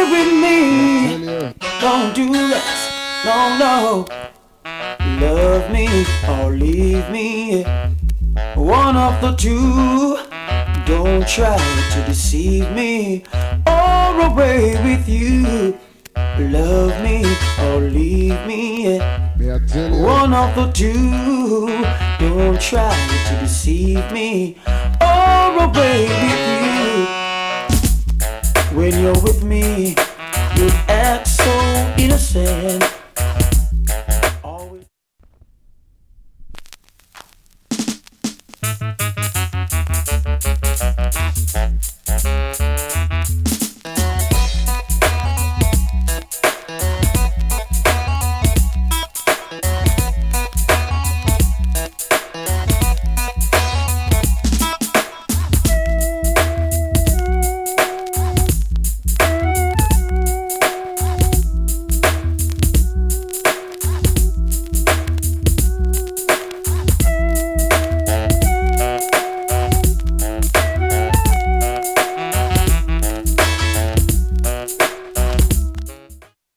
with me, don't do this, no, no. Love me or leave me, one of the two. Don't try to deceive me or away with you. Love me or leave me, one of the two. Don't try to deceive me or away with you. When you're with me, you act so innocent.